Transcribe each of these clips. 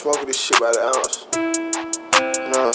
smoking this shit by the ounce. No.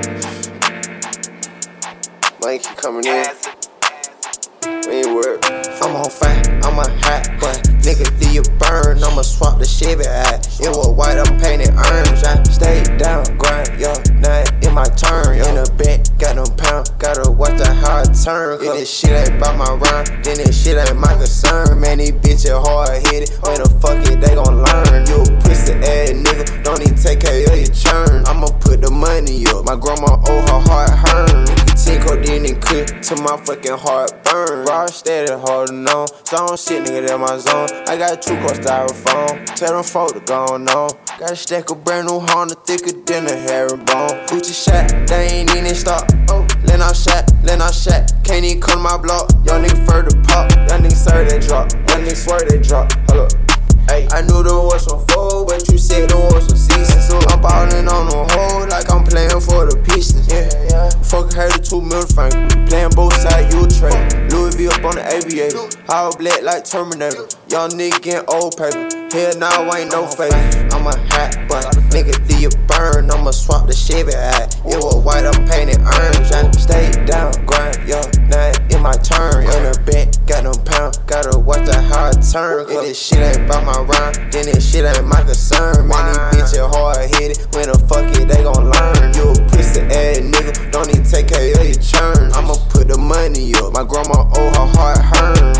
Mike keep coming in. We ain't worried. I'm on fire, I'm a hot boy. Nigga, do you burn? I'ma swap the Chevy out. It was white, I'm painted orange. I stay down, grind, yo, now in my turn. In the back, got them pound, gotta watch the hard turn. Cause this shit ain't about my rhyme, then this shit ain't my concern. Man, these bitches hard-headed, when the fuck it, they gon' learn. You a pussy ass nigga, don't even take care of your churn. I'ma put the money up, my grandma owe her heart hurt. Codeine and cook till my fucking heart burn. Raw steady holding on, zone shit nigga in my zone. I got 2 core styrofoam, tell them folk to go on. Got a stack of brand new Honda thicker than a herringbone. Gucci shot, they ain't even stop. Len out shot, can't even come to my block. Young nigga further pop, young nigga serve that drop, young nigga swear that drop. Hold up. Ay. I knew there was some fold, but you said there was some season. So I'm ballin' on the hole like I'm playing for the Pistons. Yeah. Fuck her the 2 middle finger, playing both sides, you a trade. Louis V up on the aviator, all black like Terminator. Young nigga getting old paper, hell now I ain't no face. I'm a hot boy, nigga do you burn? I'ma swap the Chevy out. It was white, I'm painted orange. I stay down, grind, yo, now in my turn. In the back, got them pound, gotta watch the hard turn. Cause this shit ain't about my rhyme, then this shit ain't my concern. Man, these bitches hard-headed, when the fuck it, they gon' learn. You a pussy ass nigga, don't even take care of your churn. I'ma put the money up, my grandma owe her heart hurt.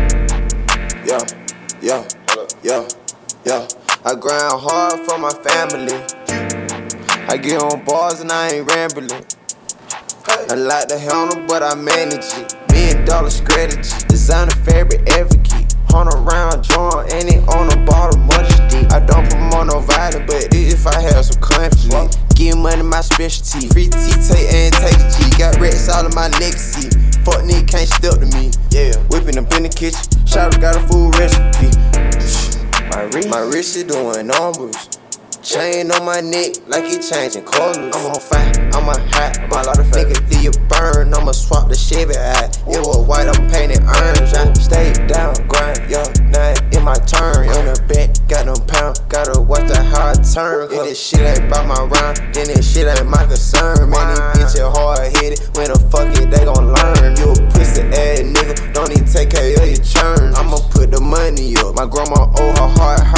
Yo, I grind hard for my family. I get on bars and I ain't rambling. I like the handle, but I manage it. $1 million strategy, designer fabric advocate. 100 round joint, and it on the bottom of the stick. I don't promote no violence, but if I have some conflict, give money my specialty. Free T-Tay and take a G. Got racks all in my legacy. Fuck nigga can't step to me. Yeah, whipping up in the kitchen. Shout got a full recipe. My wrist is doing numbers. Chain on my neck like it changing colors. I'm on fire, I'm a hot boy. Nigga, do you burn? I'ma swap the Chevy out. It was white, I'm painted orange. I stay down, grind, yo, now in my turn. In the back, got them pound, gotta watch the hard turn. Cause this shit ain't about my rhyme, then this shit ain't my concern. Man, these bitches hard-headed, when the fuck it, they gon' learn. You a pussy ass nigga, don't even take care of your churn. I'ma put the money up, my grandma owe her heart